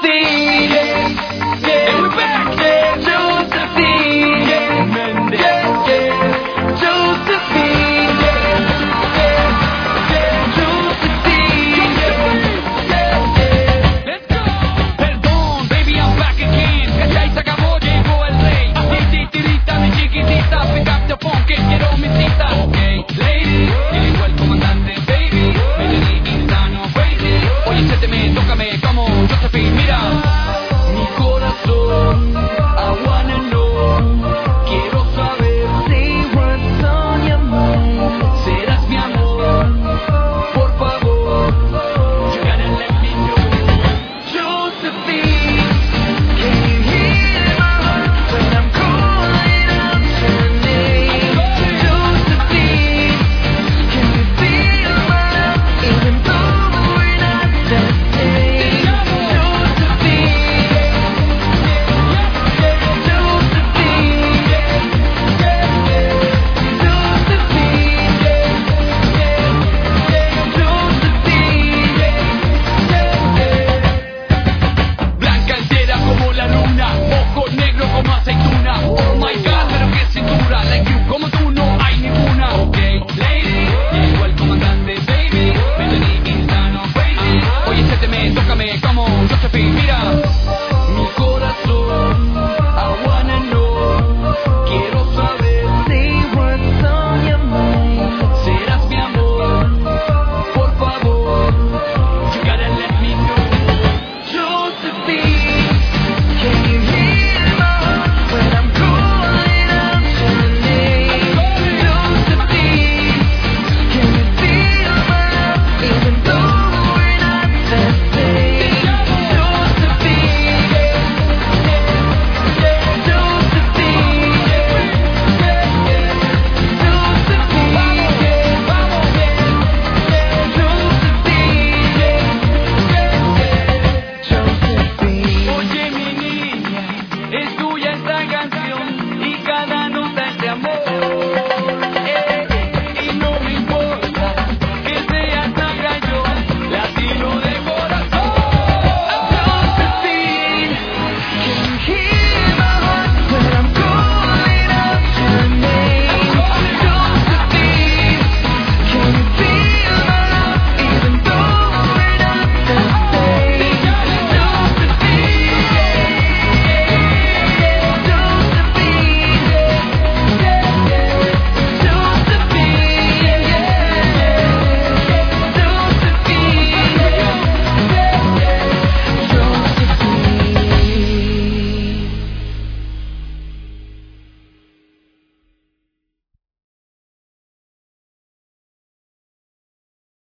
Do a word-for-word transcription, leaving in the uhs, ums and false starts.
Josephine, yeah, yeah, and we're back, yeah, Josephine, yeah, yeah, yeah, Josephine, yeah, yeah, yeah, Josephine, yeah, yeah, yeah, let's go. Perdón, baby, I'm back again. ¿Cachai? Se acabó, llegó el rey. Así, titirita, mi chiquitita, pick up the phone, que quiero mi cita. Okay, lady, llegó el comandante, baby, me insano, crazy. Oye, séteme, tócame, como Josephine, mira. Mi corazón, I wanna know. Quiero saber, say what's on your mind. Serás mi amor, por favor. You gotta let me know. Josephine, can you hear my heart when I'm calling out your name? Josephine, can you feel my love even though we're not the same? Josephine, blanca entera como la luna, ojo negro como aceituna. Oh my God, pero qué cintura, like you, como tú no hay ninguna. Okay, lady, llegó el comandante, baby, me tení insano, crazy. Oye, séteme, tócame como Josephine, mira.